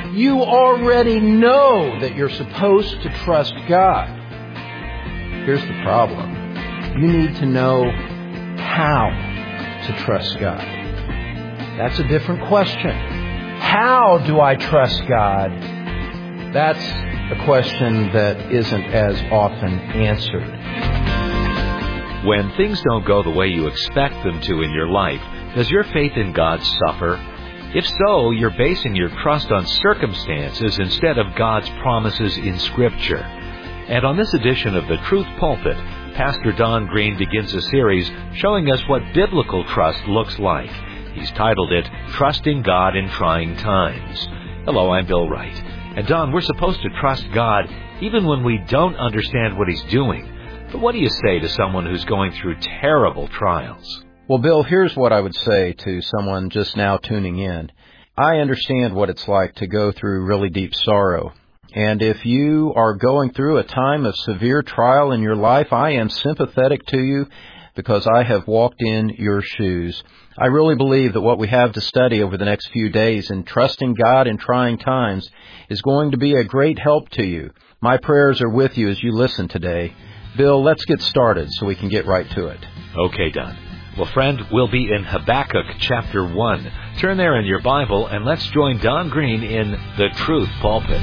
You already know that you're supposed to trust God. Here's the problem. You need to know how to trust God. That's a different question. How do I trust God? That's a question that isn't as often answered. When things don't go the way you expect them to in your life, does your faith in God suffer? If so, you're basing your trust on circumstances instead of God's promises in Scripture. And on this edition of The Truth Pulpit, Pastor Don Green begins a series showing us what biblical trust looks like. He's titled it, Trusting God in Trying Times. Hello, I'm Bill Wright. And Don, we're supposed to trust God even when we don't understand what He's doing. But what do you say to someone who's going through terrible trials? Well, Bill, here's what I would say to someone just now tuning in. I understand what it's like to go through really deep sorrow. And if you are going through a time of severe trial in your life, I am sympathetic to you because I have walked in your shoes. I really believe that what we have to study over the next few days in trusting God in trying times is going to be a great help to you. My prayers are with you as you listen today. Bill, let's get started so we can get right to it. Okay, Don. Well, friend, we'll be in Habakkuk chapter 1. Turn there in your Bible and let's join Don Green in The Truth Pulpit.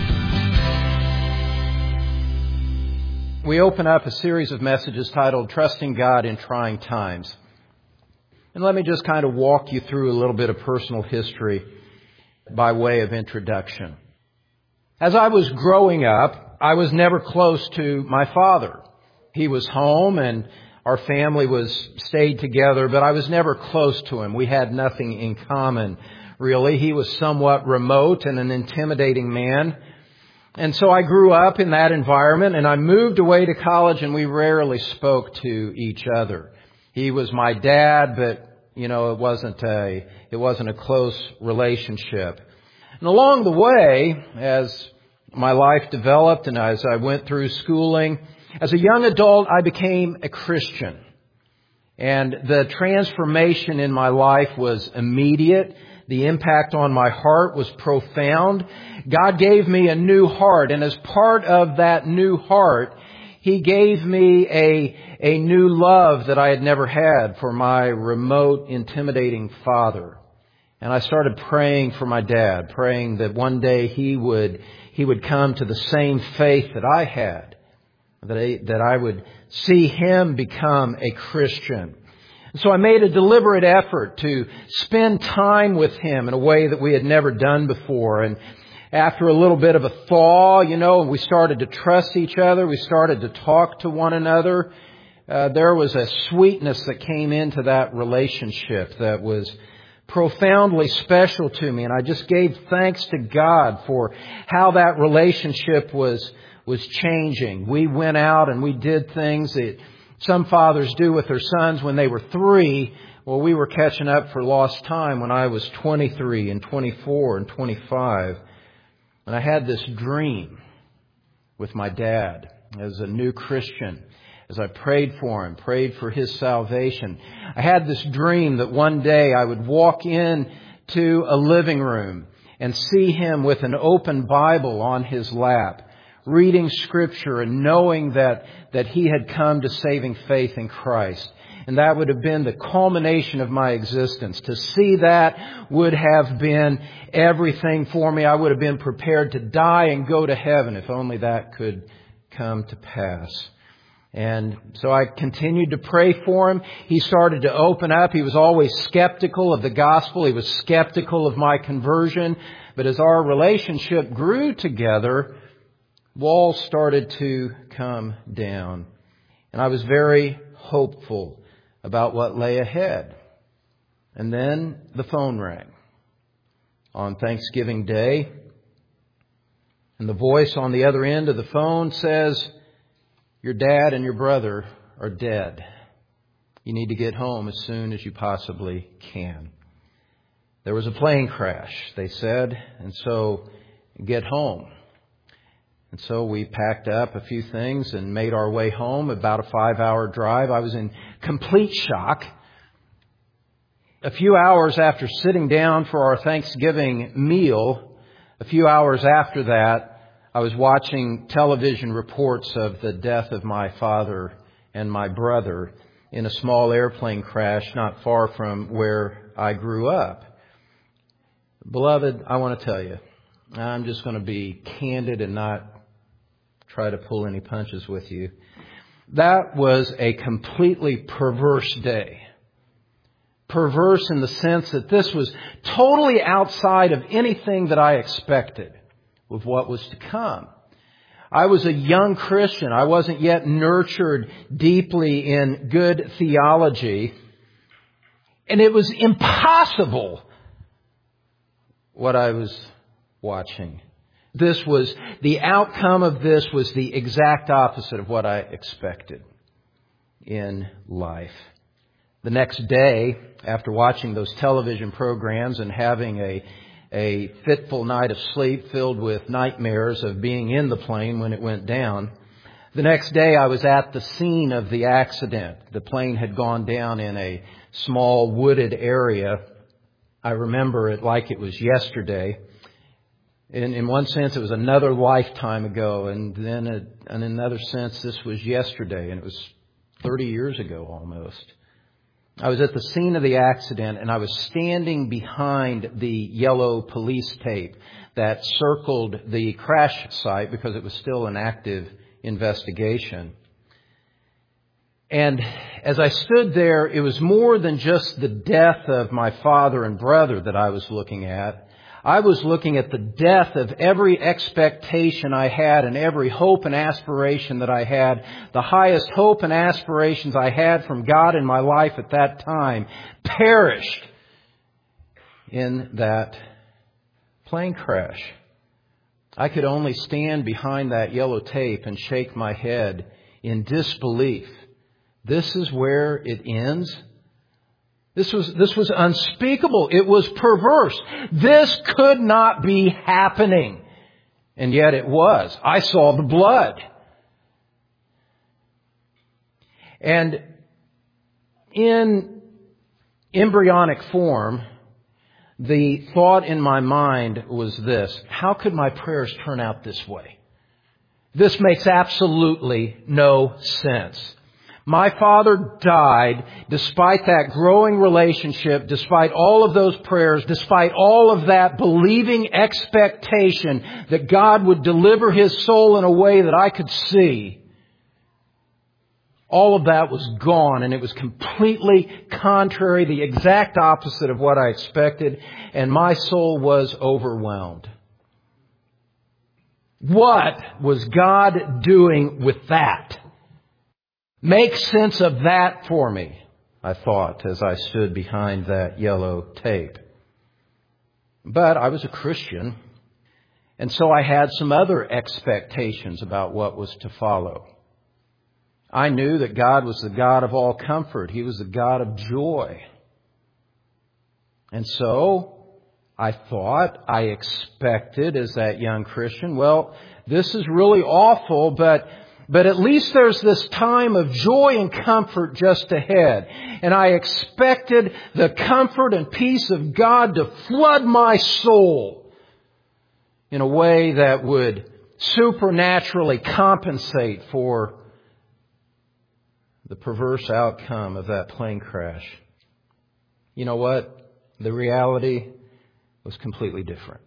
We open up a series of messages titled Trusting God in Trying Times. And let me just kind of walk you through a little bit of personal history by way of introduction. As I was growing up, I was never close to my father. He was home and our family stayed together, but I was never close to him. We had nothing in common, really. He was somewhat remote and an intimidating man. And so I grew up in that environment, and I moved away to college, and we rarely spoke to each other. He was my dad, but, it wasn't a close relationship. And along the way, as my life developed and as I went through schooling, as a young adult, I became a Christian. And the transformation in my life was immediate. The impact on my heart was profound. God gave me a new heart. And as part of that new heart, He gave me a new love that I had never had for my remote, intimidating father. And I started praying for my dad, praying that one day he would come to the same faith that I had. That I would see him become a Christian. So I made a deliberate effort to spend time with him in a way that we had never done before. And after a little bit of a thaw, we started to trust each other. We started to talk to one another. There was a sweetness that came into that relationship that was profoundly special to me. And I just gave thanks to God for how that relationship was changing. We went out and we did things that some fathers do with their sons when they were 3. Well, we were catching up for lost time when I was 23 and 24 and 25. And I had this dream with my dad as a new Christian. As I prayed for him, prayed for his salvation, I had this dream that one day I would walk into a living room and see him with an open Bible on his lap, reading Scripture and knowing that he had come to saving faith in Christ. And that would have been the culmination of my existence. To see that would have been everything for me. I would have been prepared to die and go to heaven if only that could come to pass. And so I continued to pray for him. He started to open up. He was always skeptical of the gospel. He was skeptical of my conversion. But as our relationship grew together, walls started to come down. And I was very hopeful about what lay ahead. And then the phone rang on Thanksgiving Day. And the voice on the other end of the phone says, "Your dad and your brother are dead. You need to get home as soon as you possibly can." There was a plane crash, they said, and so get home. And so we packed up a few things and made our way home, about a 5-hour drive. I was in complete shock. A few hours after sitting down for our Thanksgiving meal, A few hours after that, I was watching television reports of the death of my father and my brother in a small airplane crash not far from where I grew up. Beloved, I want to tell you, I'm just going to be candid and not try to pull any punches with you. That was a completely perverse day. Perverse in the sense that this was totally outside of anything that I expected with what was to come. I was a young Christian. I wasn't yet nurtured deeply in good theology. And it was impossible what I was watching. The outcome of this was the exact opposite of what I expected in life. The next day, after watching those television programs and having a fitful night of sleep filled with nightmares of being in the plane when it went down, the next day I was at the scene of the accident. The plane had gone down in a small wooded area. I remember it like it was yesterday. In one sense, it was another lifetime ago, and then in another sense, this was yesterday, and it was 30 years ago almost. I was at the scene of the accident, and I was standing behind the yellow police tape that circled the crash site because it was still an active investigation. And as I stood there, it was more than just the death of my father and brother that I was looking at. I was looking at the death of every expectation I had and every hope and aspiration that I had. The highest hope and aspirations I had from God in my life at that time perished in that plane crash. I could only stand behind that yellow tape and shake my head in disbelief. This is where it ends? This was unspeakable. It was perverse. This could not be happening. And yet it was. I saw the blood. And in embryonic form, the thought in my mind was this: how could my prayers turn out this way? This makes absolutely no sense. My father died despite that growing relationship, despite all of those prayers, despite all of that believing expectation that God would deliver his soul in a way that I could see. All of that was gone, and it was completely contrary, the exact opposite of what I expected, and my soul was overwhelmed. What was God doing with that? Make sense of that for me, I thought, as I stood behind that yellow tape. But I was a Christian, and so I had some other expectations about what was to follow. I knew that God was the God of all comfort. He was the God of joy. And so I thought, I expected as that young Christian, well, this is really awful, but at least there's this time of joy and comfort just ahead. And I expected the comfort and peace of God to flood my soul in a way that would supernaturally compensate for the perverse outcome of that plane crash. You know what? The reality was completely different.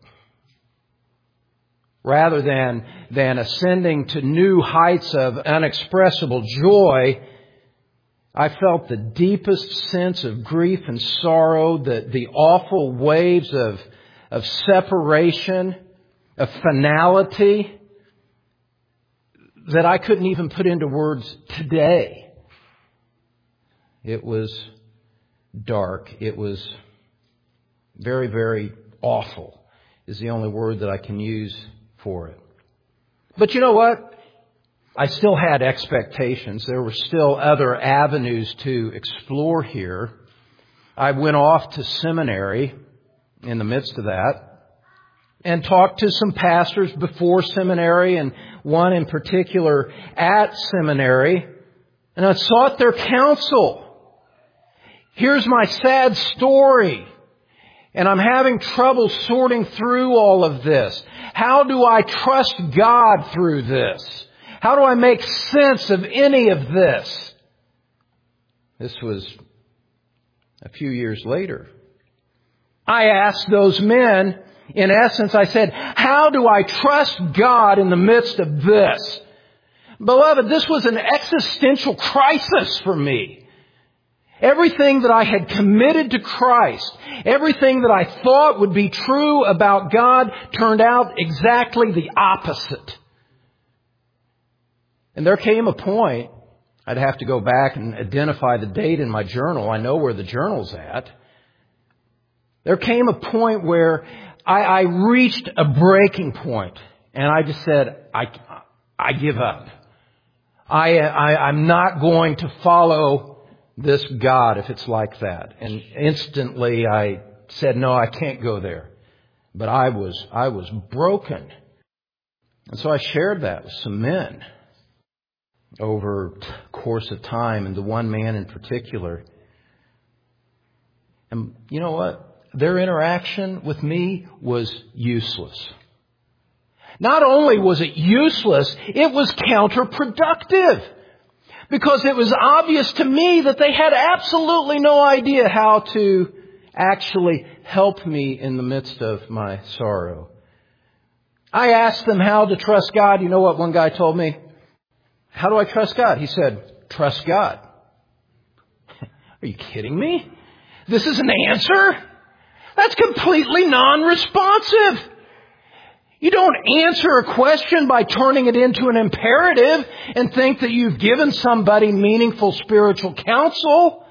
Rather than ascending to new heights of unexpressible joy, I felt the deepest sense of grief and sorrow, the awful waves of separation, of finality that I couldn't even put into words today. It was dark. It was very, very awful is the only word that I can use for it. But you know what? I still had expectations. There were still other avenues to explore here. I went off to seminary in the midst of that and talked to some pastors before seminary and one in particular at seminary, and I sought their counsel. Here's my sad story. And I'm having trouble sorting through all of this. How do I trust God through this? How do I make sense of any of this? This was a few years later. I asked those men, in essence, I said, how do I trust God in the midst of this? Beloved, this was an existential crisis for me. Everything that I had committed to Christ, everything that I thought would be true about God turned out exactly the opposite. And there came a point, I'd have to go back and identify the date in my journal. I know where the journal's at. There came a point where I reached a breaking point, and I just said, I give up. I'm not going to follow this God if it's like that. And instantly I said, no, I can't go there. But I was broken. And so I shared that with some men over the course of time, and the one man in particular. And you know what? Their interaction with me was useless. Not only was it useless, it was counterproductive. Because it was obvious to me that they had absolutely no idea how to actually help me in the midst of my sorrow. I asked them how to trust God. You know what one guy told me? How do I trust God? He said, trust God. Are you kidding me? This is an answer? That's completely non-responsive. You don't answer a question by turning it into an imperative and think that you've given somebody meaningful spiritual counsel.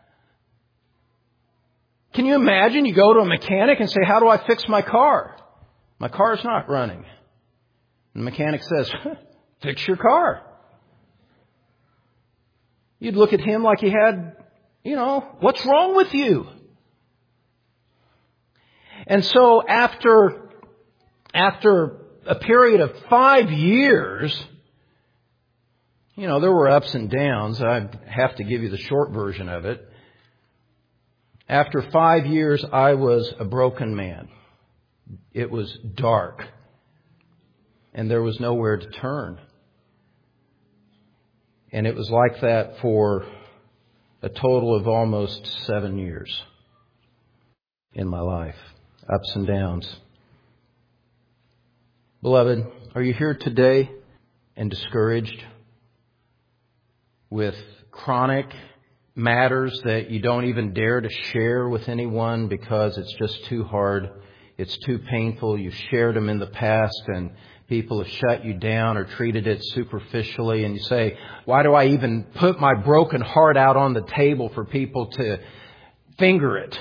Can you imagine you go to a mechanic and say, how do I fix my car? My car's not running. And the mechanic says, fix your car. You'd look at him like he had, what's wrong with you? And so after a period of 5 years, there were ups and downs. I have to give you the short version of it. After 5 years, I was a broken man. It was dark, and there was nowhere to turn. And it was like that for a total of almost 7 years in my life. Ups and downs. Beloved, are you here today and discouraged with chronic matters that you don't even dare to share with anyone because it's just too hard, it's too painful? You've shared them in the past and people have shut you down or treated it superficially, and you say, why do I even put my broken heart out on the table for people to finger it?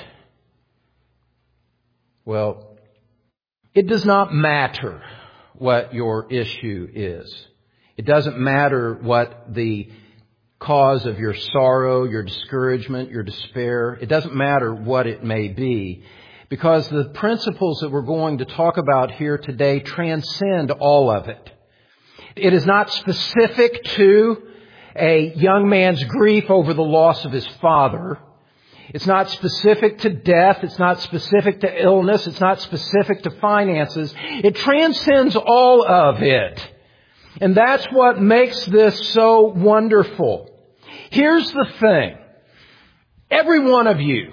Well, it does not matter what your issue is. It doesn't matter what the cause of your sorrow, your discouragement, your despair. It doesn't matter what it may be, because the principles that we're going to talk about here today transcend all of it. It is not specific to a young man's grief over the loss of his father. It's not specific to death. It's not specific to illness. It's not specific to finances. It transcends all of it. And that's what makes this so wonderful. Here's the thing. Every one of you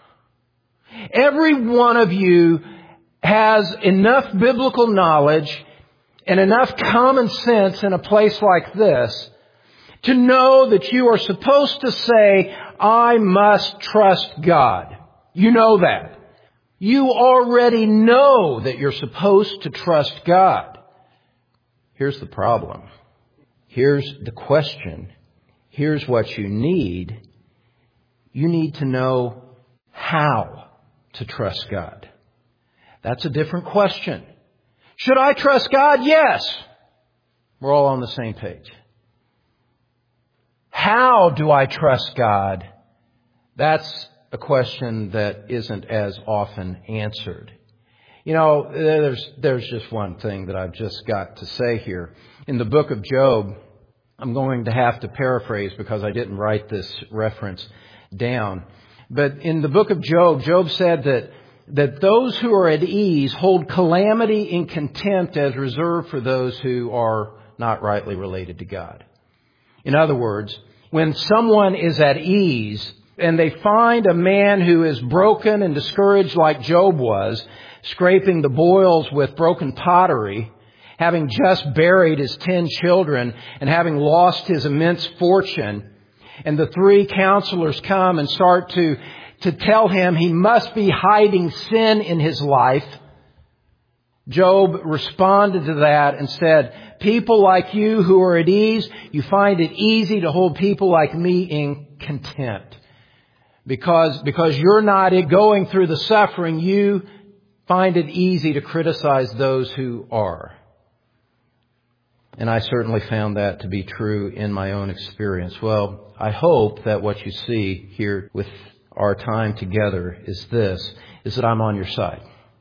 has enough biblical knowledge and enough common sense in a place like this to know that you are supposed to say, I must trust God. You know that. You already know that you're supposed to trust God. Here's the problem. Here's the question. Here's what you need. You need to know how to trust God. That's a different question. Should I trust God? Yes. We're all on the same page. How do I trust God? That's a question that isn't as often answered. There's just one thing that I've just got to say here. In the book of Job, I'm going to have to paraphrase because I didn't write this reference down. But in the book of Job, Job said that that those who are at ease hold calamity in contempt as reserved for those who are not rightly related to God. In other words, when someone is at ease and they find a man who is broken and discouraged like Job was, scraping the boils with broken pottery, having just buried his 10 children and having lost his immense fortune, and the 3 counselors come and start to tell him he must be hiding sin in his life, Job responded to that and said, people like you who are at ease, you find it easy to hold people like me in contempt. Because you're not going through the suffering, you find it easy to criticize those who are. And I certainly found that to be true in my own experience. Well, I hope that what you see here with our time together is that I'm on your side.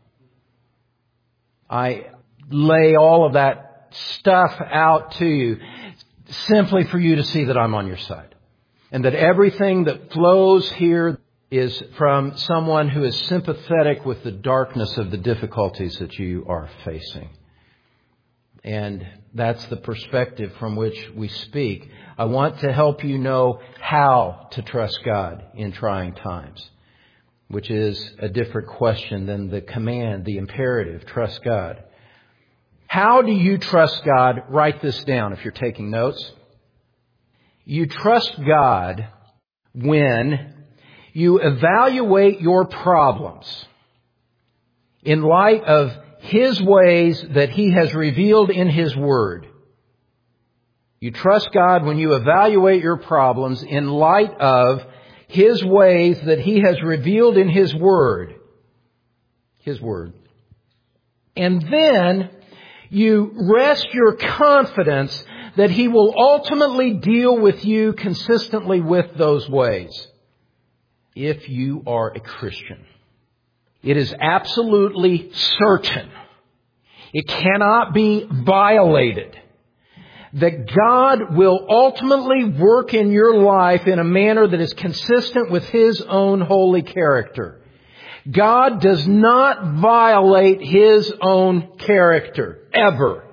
I lay all of that stuff out to you simply for you to see that I'm on your side. And that everything that flows here is from someone who is sympathetic with the darkness of the difficulties that you are facing. And that's the perspective from which we speak. I want to help you know how to trust God in trying times, which is a different question than the command, the imperative, trust God. How do you trust God? Write this down if you're taking notes. You trust God when you evaluate your problems in light of His ways that He has revealed in His Word. You trust God when you evaluate your problems in light of His ways that He has revealed in His Word. His Word. And then you rest your confidence that He will ultimately deal with you consistently with those ways. If you are a Christian, it is absolutely certain, it cannot be violated, that God will ultimately work in your life in a manner that is consistent with His own holy character. God does not violate His own character, ever.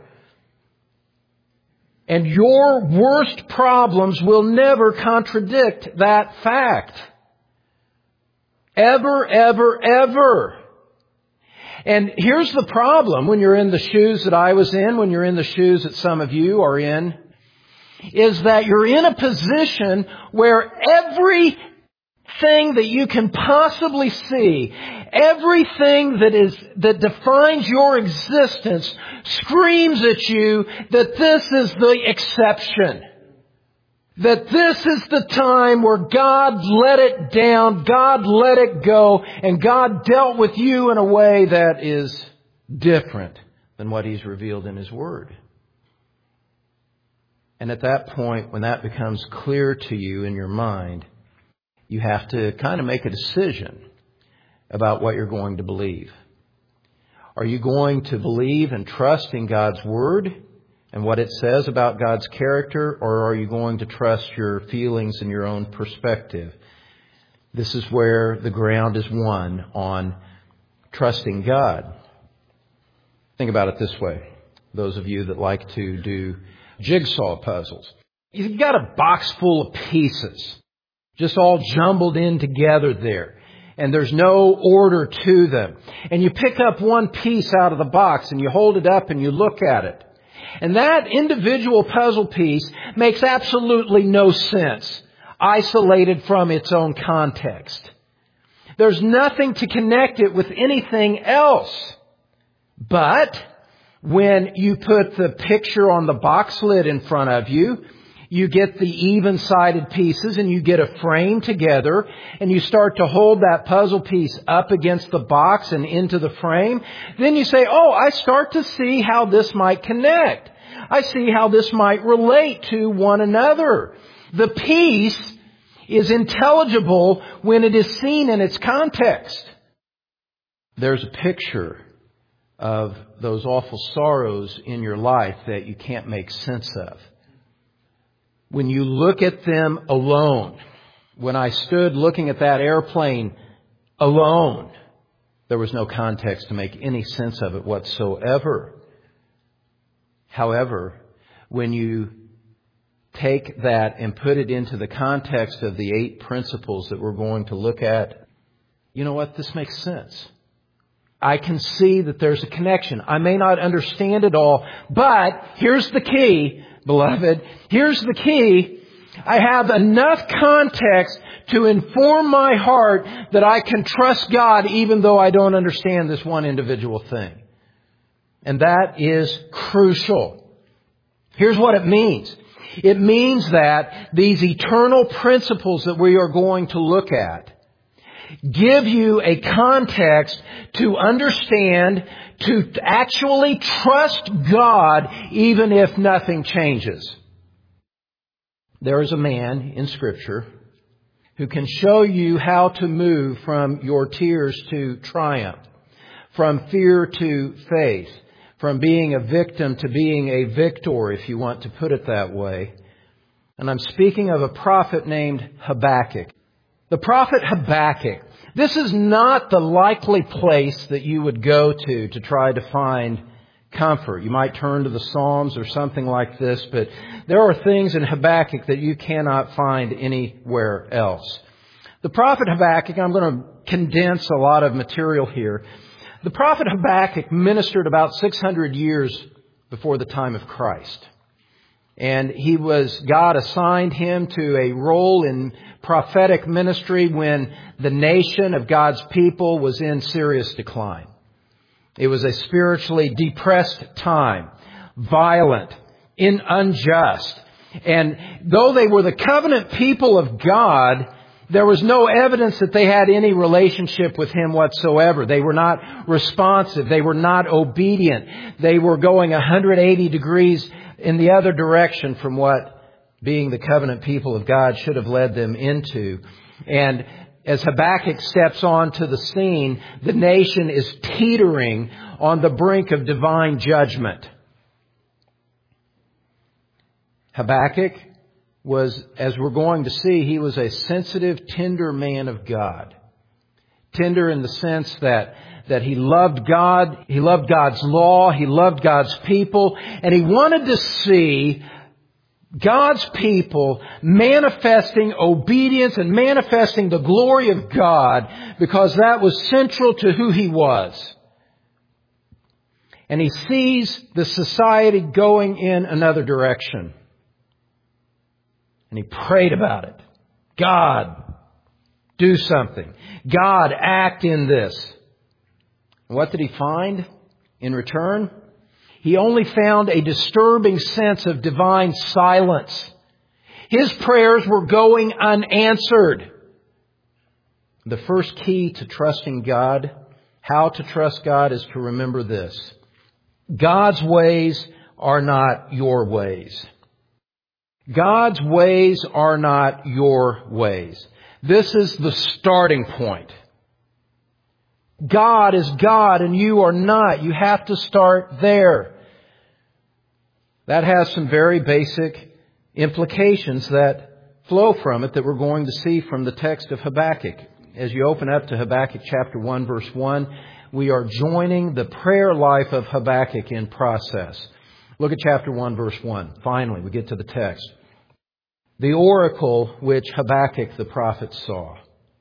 And your worst problems will never contradict that fact. Ever, ever, ever. And here's the problem when you're in the shoes that I was in, when you're in the shoes that some of you are in, is that you're in a position where everything that you can possibly see, everything that defines your existence screams at you that this is the exception. That this is the time where God let it down, God let it go, and God dealt with you in a way that is different than what He's revealed in His Word. And at that point, when that becomes clear to you in your mind, you have to kind of make a decision about what you're going to believe. Are you going to believe and trust in God's Word and what it says about God's character, or are you going to trust your feelings and your own perspective? This is where the ground is won on trusting God. Think about it this way. Those of you that like to do jigsaw puzzles. You've got a box full of pieces, just all jumbled in together there. And there's no order to them. And you pick up one piece out of the box and you hold it up and you look at it. And that individual puzzle piece makes absolutely no sense, isolated from its own context. There's nothing to connect it with anything else. But when you put the picture on the box lid in front of you, you get the even-sided pieces and you get a frame together and you start to hold that puzzle piece up against the box and into the frame. Then you say, oh, I start to see how this might connect. I see how this might relate to one another. The piece is intelligible when it is seen in its context. There's a picture of those awful sorrows in your life that you can't make sense of. When you look at them alone, when I stood looking at that airplane alone, There was no context to make any sense of it whatsoever. However, when you take that and put it into the context of the 8 principles that we're going to look at, you know what? This makes sense. I can see that there's a connection. I may not understand it all, but here's the key, beloved. Here's the key. I have enough context to inform my heart that I can trust God even though I don't understand this one individual thing. And that is crucial. Here's what it means. It means that these eternal principles that we are going to look at give you a context to understand, to actually trust God even if nothing changes. There is a man in Scripture who can show you how to move from your tears to triumph, from fear to faith, from being a victim to being a victor, if you want to put it that way. And I'm speaking of a prophet named Habakkuk. The prophet Habakkuk. This is not the likely place that you would go to try to find comfort. You might turn to the Psalms or something like this, but there are things in Habakkuk that you cannot find anywhere else. The prophet Habakkuk, I'm going to condense a lot of material here. The prophet Habakkuk ministered about 600 years before the time of Christ. And God assigned him to a role in prophetic ministry when the nation of God's people was in serious decline. It was a spiritually depressed time, violent, unjust. And though they were the covenant people of God, there was no evidence that they had any relationship with Him whatsoever. They were not responsive. They were not obedient. They were going 180 degrees in the other direction from what being the covenant people of God should have led them into. And as Habakkuk steps onto the scene, the nation is teetering on the brink of divine judgment. Habakkuk was, as we're going to see, he was a sensitive, tender man of God. Tender in the sense that he loved God, he loved God's law, he loved God's people, and he wanted to see God's people manifesting obedience and manifesting the glory of God because that was central to who he was. And he sees the society going in another direction. And he prayed about it. God, do something. God, act in this. And what did he find in return? He only found a disturbing sense of divine silence. His prayers were going unanswered. The first key to trusting God, how to trust God, is to remember this. God's ways are not your ways. God's ways are not your ways. This is the starting point. God is God and you are not. You have to start there. That has some very basic implications that flow from it that we're going to see from the text of Habakkuk. As you open up to Habakkuk chapter 1, verse 1, we are joining the prayer life of Habakkuk in process. Look at chapter 1, verse 1. Finally, we get to the text. The oracle which Habakkuk the prophet saw.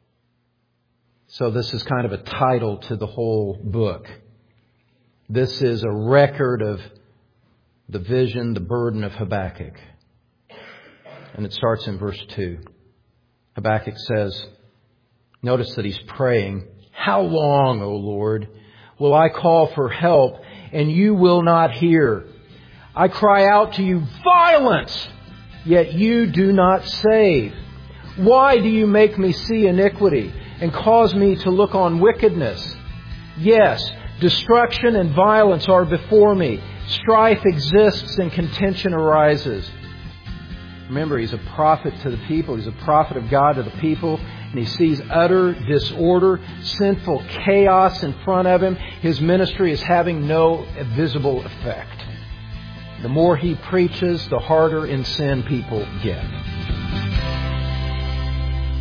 So this is kind of a title to the whole book. This is a record of the vision, the burden of Habakkuk. And it starts in verse 2. Habakkuk says, notice that he's praying, "How long, O Lord, will I call for help and you will not hear? I cry out to you, violence, yet you do not save. Why do you make me see iniquity and cause me to look on wickedness? Yes, destruction and violence are before me. Strife exists and contention arises." Remember, he's a prophet to the people. He's a prophet of God to the people. And he sees utter disorder, sinful chaos in front of him. His ministry is having no visible effect. The more he preaches, the harder in sin people get.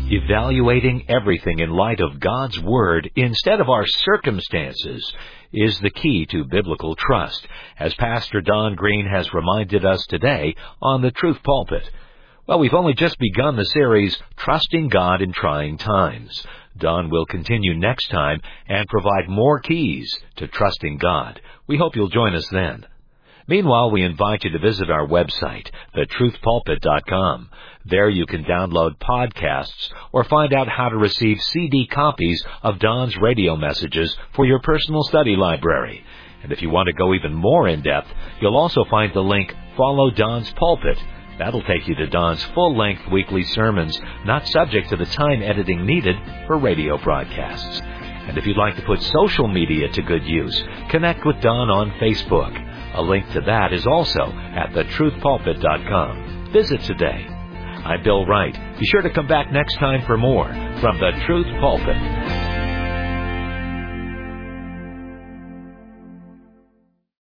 Evaluating everything in light of God's Word instead of our circumstances is the key to biblical trust, as Pastor Don Green has reminded us today on the Truth Pulpit. Well, we've only just begun the series, Trusting God in Trying Times. Don will continue next time and provide more keys to trusting God. We hope you'll join us then. Meanwhile, we invite you to visit our website, thetruthpulpit.com. There you can download podcasts or find out how to receive CD copies of Don's radio messages for your personal study library. And if you want to go even more in-depth, you'll also find the link, Follow Don's Pulpit. That'll take you to Don's full-length weekly sermons, not subject to the time editing needed for radio broadcasts. And if you'd like to put social media to good use, connect with Don on Facebook. A link to that is also at thetruthpulpit.com. Visit today. I'm Bill Wright. Be sure to come back next time for more from the Truth Pulpit.